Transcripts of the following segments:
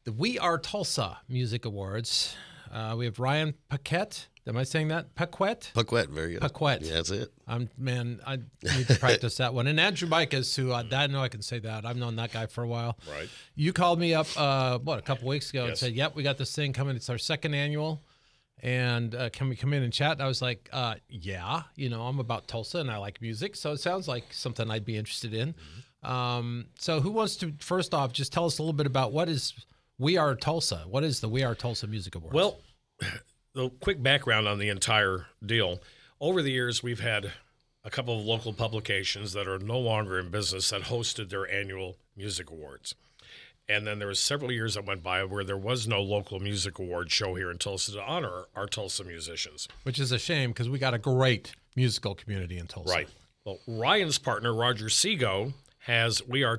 the We Are Tulsa Music Awards. We have Ryan Paquette. Am I saying that? Paquette? Paquette, very good. Paquette. Yeah, that's it. I need to practice that one. And Andrew Bikes, who I know I can say that. I've known that guy for a while. Right. You called me up, a couple weeks ago and Yes. said, yep, we got this thing coming. It's our second annual. And can we come in and chat? And I was like, yeah, I'm about Tulsa and I like music. So it sounds like something I'd be interested in. So who wants to, first off, just tell us a little bit about what is We Are Tulsa? What is the We Are Tulsa Music Awards? Well, the quick background on the entire deal. Over the years, we've had a couple of local publications that are no longer in business that hosted their annual music awards. And then there was several years that went by where there was no local music award show here in Tulsa to honor our Tulsa musicians. Which is a shame because we got a great musical community in Tulsa. Right. Well, Ryan's partner, Roger Seago, has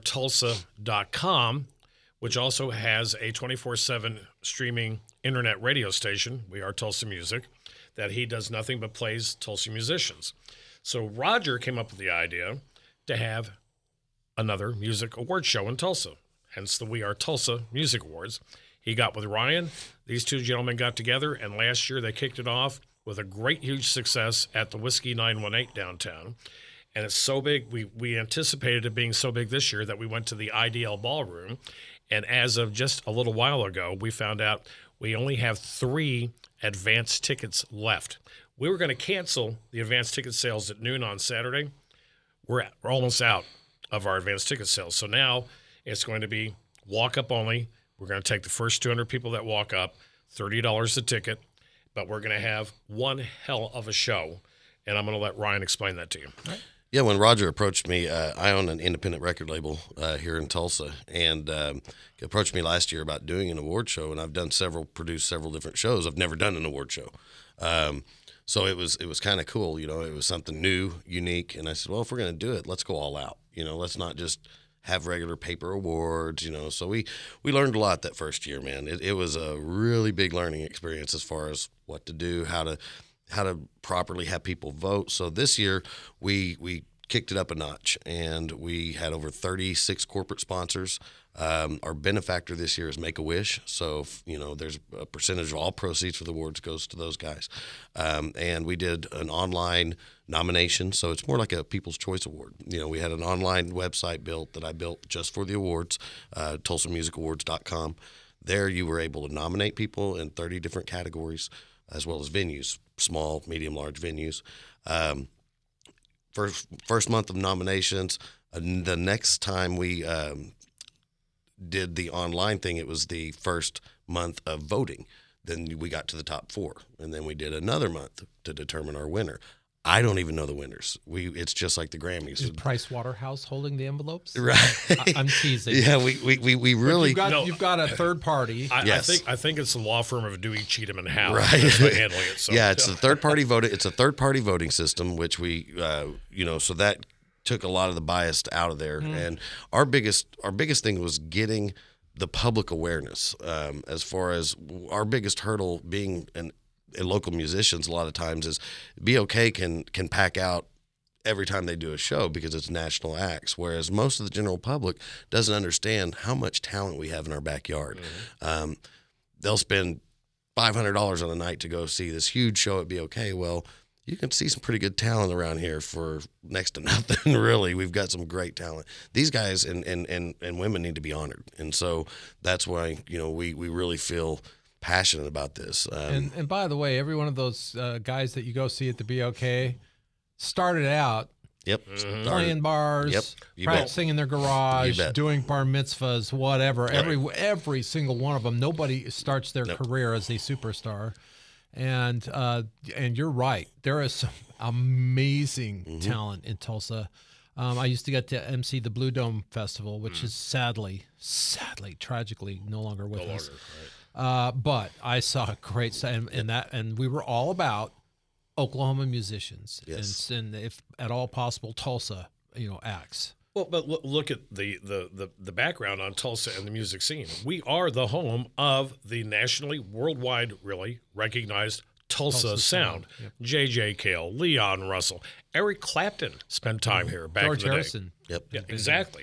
wearetulsa.com, which also has a 24/7 streaming internet radio station, We Are Tulsa Music, that he does nothing but plays Tulsa musicians. So Roger came up with the idea to have another music award show in Tulsa, hence the We Are Tulsa Music Awards. He got with Ryan. These two gentlemen got together, and last year they kicked it off with a great, huge success at the Whiskey 918 downtown. And it's so big, we anticipated it being so big this year that we went to the IDL Ballroom. And as of just a little while ago, we found out we only have 3 advance tickets left. We were going to cancel the advance ticket sales at noon on Saturday. We're almost out of our advance ticket sales. So now it's going to be walk-up only. We're going to take the first 200 people that walk up, $30 a ticket, but we're going to have one hell of a show. And I'm going to let Ryan explain that to you. Yeah, when Roger approached me, I own an independent record label here in Tulsa, and he approached me last year about doing an award show, and I've produced several different shows. I've never done an award show. So it was kind of cool, it was something new, unique, and I said, well, if we're going to do it, let's go all out. Let's not just have regular paper awards, So we learned a lot that first year, man. It was a really big learning experience as far as what to do, how to properly have people vote. So this year we kicked it up a notch, and we had over 36 corporate sponsors. Our benefactor this year is Make-A-Wish. So, there's a percentage of all proceeds for the awards goes to those guys. And we did an online nomination. So it's more like a People's Choice Award. We had an online website that I built just for the awards, TulsaMusicAwards.com. There you were able to nominate people in 30 different categories, as well as venues, small, medium, large venues. First month of nominations. The next time we did the online thing, it was the first month of voting. Then we got to the top 4, and then we did another month to determine our winner. I don't even know the winners. It's just like the Grammys. Is Price Waterhouse holding the envelopes? Right. I'm teasing. Yeah, we really. You've got a third party. Yes. I think it's the law firm of Dewey, Cheatham and Howe Right. that's handling it. So. Yeah, it's a third party voting. It's a third party voting system, which we, so that took a lot of the bias out of there. And our biggest thing was getting the public awareness. As far as our biggest hurdle being and local musicians, a lot of times is BOK can pack out every time they do a show because it's national acts, whereas most of the general public doesn't understand how much talent we have in our backyard. They'll spend $500 on a night to go see this huge show at BOK. Well, you can see some pretty good talent around here for next to nothing, really. We've got some great talent. These guys and women need to be honored. And so that's why, we really feel passionate about this. And by the way, every one of those guys that you go see at the BOK started out playing bars, practicing in their garage, doing bar mitzvahs, whatever. Right. Every single one of them. Nobody starts their career as a superstar. And you're right. There is some amazing talent in Tulsa. I used to get to MC the Blue Dome Festival, which is sadly, tragically no longer with us. Right. But I saw a great and we were all about Oklahoma musicians, and if at all possible, Tulsa, acts. Well, but look at the background on Tulsa and the music scene. We are the home of the nationally, worldwide, really recognized Tulsa sound. Yep. J.J. Cale, Leon Russell, Eric Clapton spent time here back George in the Harrison. day. Yep. Yeah, exactly.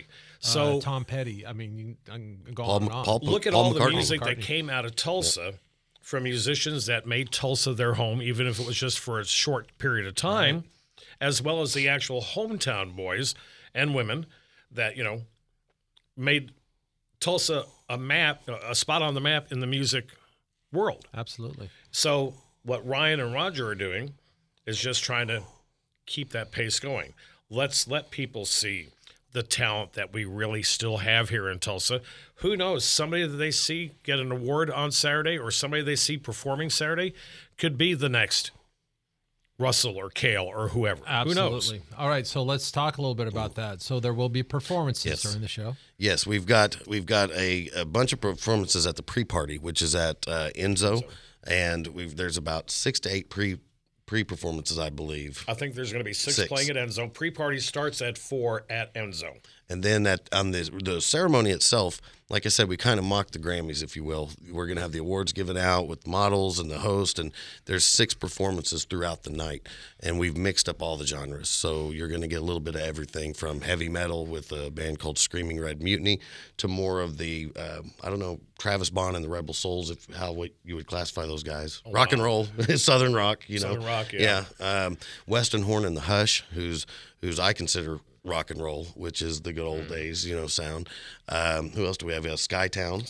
So Tom Petty. I mean, you can go on and on. Look at all the music that came out of Tulsa from musicians that made Tulsa their home, even if it was just for a short period of time, as well as the actual hometown boys and women that, made Tulsa a spot on the map in the music world. Absolutely. So what Ryan and Roger are doing is just trying to keep that pace going. Let's let people see the talent that we really still have here in Tulsa. Who knows? Somebody that they see get an award on Saturday or somebody they see performing Saturday could be the next Russell or Cale or whoever. Absolutely. Who knows? All right, so let's talk a little bit about that. So there will be performances during the show. Yes, we've got a bunch of performances at the pre-party, which is at Enzo, and there's about 6 to 8 pre-performances, I believe. I think there's going to be 6 playing at Enzo. Pre-party starts at 4 at Enzo. And then on the ceremony itself, like I said, we kind of mock the Grammys, if you will. We're going to have the awards given out with models and the host, and there's 6 performances throughout the night. And we've mixed up all the genres. So you're going to get a little bit of everything from heavy metal with a band called Screaming Red Mutiny to more of the, Travis Bond and the Rebel Souls, what you would classify those guys. Oh, rock and roll, Southern rock, Southern rock, yeah. Weston Horn and the Hush, who's I consider rock and roll, which is the good old days, sound. Who else do we have? We have Skytown.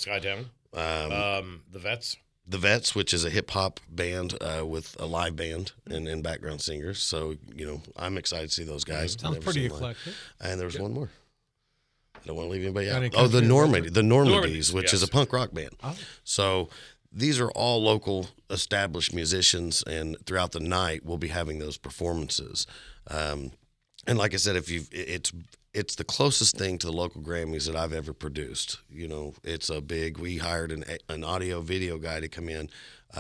The Vets. The Vets, which is a hip-hop band with a live band and background singers. So, I'm excited to see those guys. Sounds pretty eclectic. And there's one more. I don't want to leave anybody out. The Normandies, which is a punk rock band. Oh. So these are all local established musicians, and throughout the night we'll be having those performances. And like I said, it's the closest thing to the local Grammys that I've ever produced. It's a big. We hired an audio video guy to come in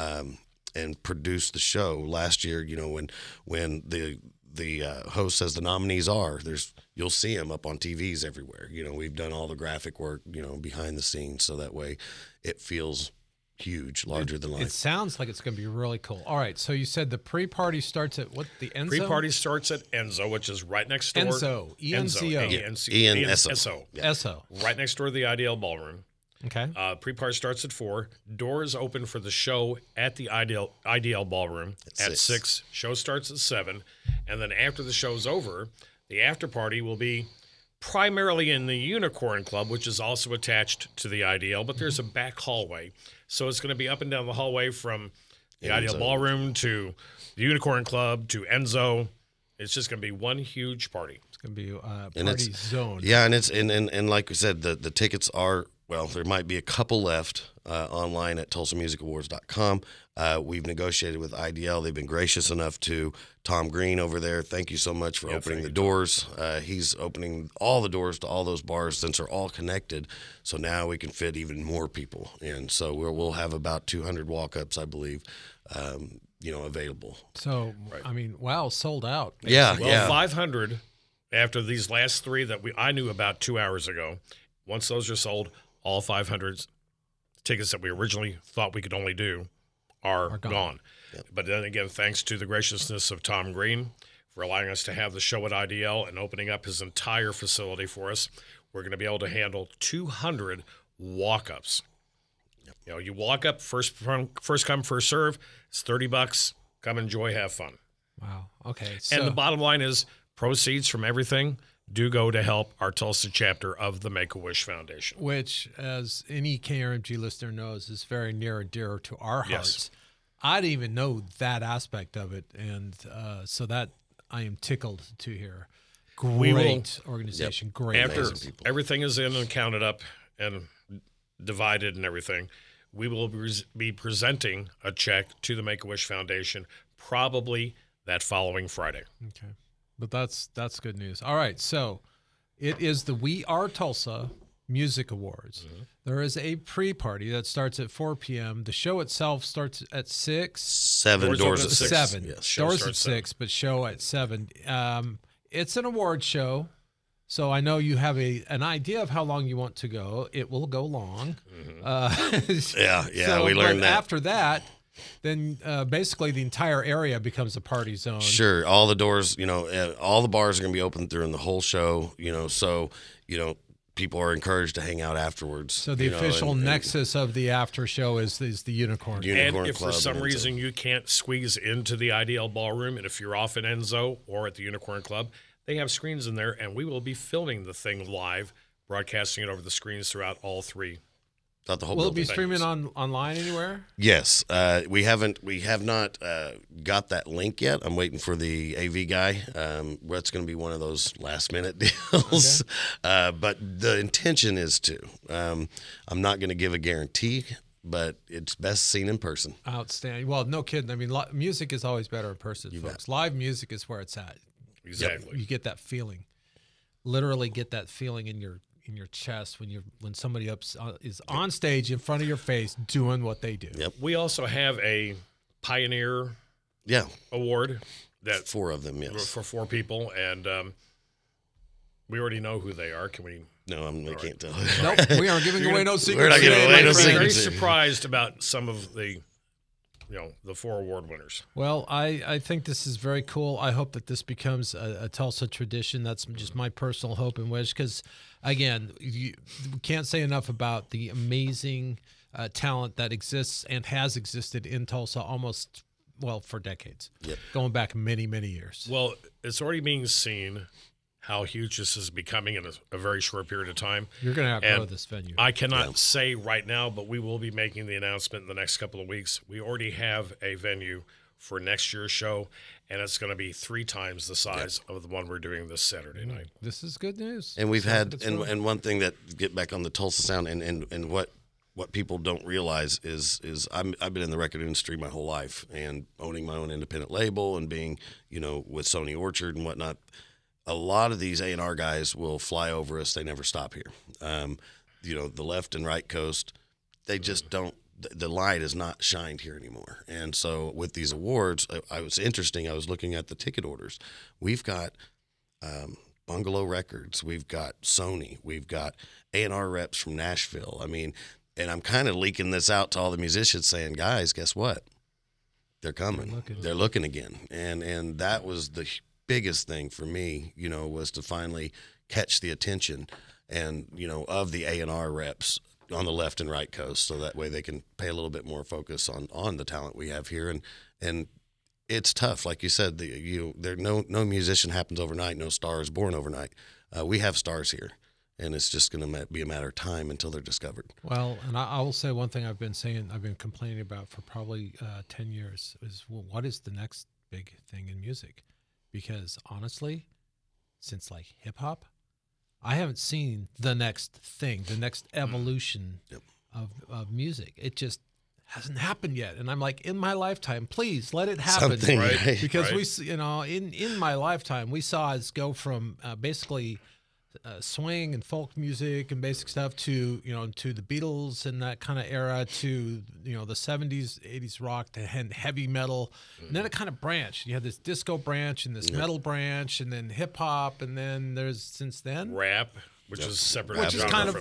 and produce the show last year. When the host says the nominees are, you'll see them up on TVs everywhere. We've done all the graphic work, behind the scenes, so that way it feels huge, larger than life. It sounds like it's going to be really cool. All right, so you said the pre-party starts at what? The Enzo? Pre-party starts at Enzo, which is right next door. Enzo. E-N-Z-O. E-N-S-O. S-O. Right next door to the IDL Ballroom. Okay. Pre-party starts at 4. Doors open for the show at the IDL Ballroom at 6. Show starts at 7. And then after the show's over, the after party will be primarily in the Unicorn Club, which is also attached to the IDL, but there's a back hallway. So it's going to be up and down the hallway from the IDL Ballroom to the Unicorn Club to Enzo. It's just going to be one huge party. It's going to be a party zone. Yeah, and like we said, the tickets are, there might be a couple left online at TulsaMusicAwards.com. We've negotiated with IDL. They've been gracious enough to Tom Green over there. Thank you so much for opening the doors. He's opening all the doors to all those bars since they're all connected. So now we can fit even more people in. So we'll have about 200 walk-ups, I believe, available. So, wow, sold out. Yeah, well, 500 after these last 3 that I knew about 2 hours ago. Once those are sold, all 500 tickets that we originally thought we could only do are gone. Yep. But then again, thanks to the graciousness of Tom Green for allowing us to have the show at IDL and opening up his entire facility for us, we're going to be able to handle 200 walk-ups. Yep. You walk up, first come, first serve. It's $30. Come enjoy, have fun. Wow. Okay. And the bottom line is proceeds from everything do go to help our Tulsa chapter of the Make-A-Wish Foundation. Which, as any KRMG listener knows, is very near and dear to our hearts. Yes. I didn't even know that aspect of it, and so that I am tickled to hear. Great organization, great. After everything is in and counted up and divided and everything, we will be presenting a check to the Make-A-Wish Foundation probably that following Friday. Okay. But that's good news. All right, so it is the We Are Tulsa Music Awards. Mm-hmm. There is a pre-party that starts at 4 p.m. The show itself starts at 6. 7. Doors at 6. 7. Yes. Doors at 6, but show at 7. It's an award show, so I know you have an idea of how long you want to go. It will go long. Mm-hmm. We learned that. After that, then basically the entire area becomes a party zone. Sure. All the doors, all the bars are going to be open during the whole show, so, people are encouraged to hang out afterwards. So the official nexus of the after show is the Unicorn. And if for some reason you can't squeeze into the IDL Ballroom, and if you're off in Enzo or at the Unicorn Club, they have screens in there, and we will be filming the thing live, broadcasting it over the screens throughout all three. Not the whole Will it be streaming online anywhere? Yes. We have not got that link yet. I'm waiting for the AV guy. That's going to be one of those last minute deals. Okay. But the intention is to. I'm not going to give a guarantee, but it's best seen in person. Outstanding. Well, no kidding. I mean, music is always better in person, folks. Live music is where it's at. Exactly. You get that feeling. Literally get that feeling in your chest when somebody is on stage in front of your face doing what they do. Yep. We also have a Pioneer Award that 4 of them, yes, for 4 people, and we already know who they are. Can we? No, I can't tell. Nope, we aren't giving away no secrets. We're not giving away no secrets. I'm very surprised about some of the 4 award winners. Well, I think this is very cool. I hope that this becomes a Tulsa tradition. That's just my personal hope and wish, because, again, we can't say enough about the amazing talent that exists and has existed in Tulsa for decades, going back many, many years. Well, it's already being seen how huge this is becoming in a very short period of time. You're going to outgrow this venue. I cannot say right now, but we will be making the announcement in the next couple of weeks. We already have a venue for next year's show, and it's going to be 3 times the size of the one we're doing this Saturday night. This is good news. And we've had, and one thing that, get back on the Tulsa sound, and what people don't realize is I've been in the record industry my whole life, and owning my own independent label and being, with Sony Orchard and whatnot. A lot of these A&R guys will fly over us. They never stop here. The left and right coast, they just don't. The light is not shined here anymore. And so with these awards, it was interesting. I was looking at the ticket orders. We've got Bungalow Records. We've got Sony. We've got A&R reps from Nashville. I mean, and I'm kind of leaking this out to all the musicians, saying, guys, guess what? They're coming. They're looking again. And that was the biggest thing for me, was to finally catch the attention and, of the A&R reps on the left and right coast, so that way they can pay a little bit more focus on the talent we have here. And it's tough. Like you said, no musician happens overnight. No star is born overnight. We have stars here, and it's just going to be a matter of time until they're discovered. Well, and I will say one thing I've been complaining about for probably 10 years is, what is the next big thing in music? Because honestly, since like hip hop, I haven't seen the next thing, the next evolution of music. It just hasn't happened yet. And I'm like, in my lifetime, please let it happen. Right? Because we, in my lifetime, we saw us go from basically swing and folk music and basic stuff to the Beatles and that kind of era, to the 70s, 80s rock, to heavy metal. And then it kind of branched. You had this disco branch and this metal branch, and then hip hop, and then there's since then rap, which is separate, which is kind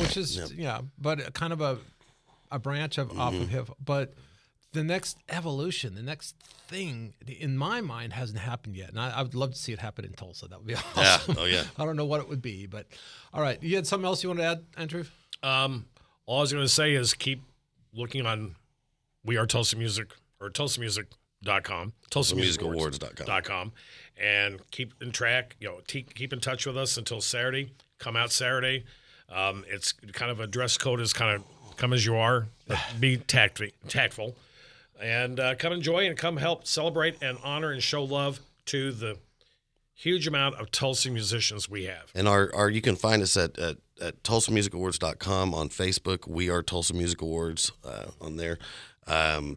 of but kind of a branch off of hip hop. But the next evolution, the next thing, in my mind, hasn't happened yet. And I would love to see it happen in Tulsa. That would be awesome. Yeah. Oh, yeah. I don't know what it would be, but all right. You had something else you want to add, Andrew? All I was going to say is keep looking on We Are Tulsa Music, or TulsaMusic.com, TulsaMusicAwards.com, and keep in track, keep in touch with us until Saturday. Come out Saturday. It's kind of a dress code is kind of come as you are, but be tactful. And come enjoy and come help celebrate and honor and show love to the huge amount of Tulsa musicians we have. And you can find us at TulsaMusicAwards.com, on Facebook. We are Tulsa Music Awards on there. And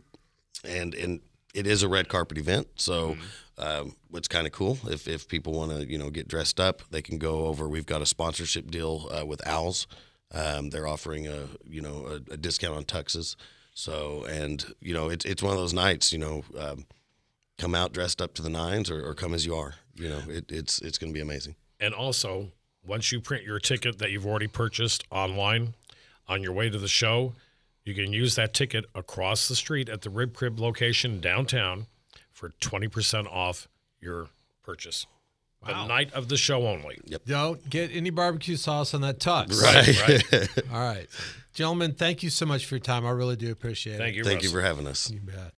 it is a red carpet event, so it's kind of cool. If people want to get dressed up, they can go over. We've got a sponsorship deal with Owls. They're offering a discount on tuxes. So, and it's one of those nights, come out dressed up to the nines, or come as you are. It's going to be amazing. And also, once you print your ticket that you've already purchased online on your way to the show, you can use that ticket across the street at the Rib Crib location downtown for 20% off your purchase. The night of the show only. Yep. Don't get any barbecue sauce on that tux. Right. All right. Gentlemen, thank you so much for your time. I really do appreciate it. Thank you, Thank you for having us. You bet.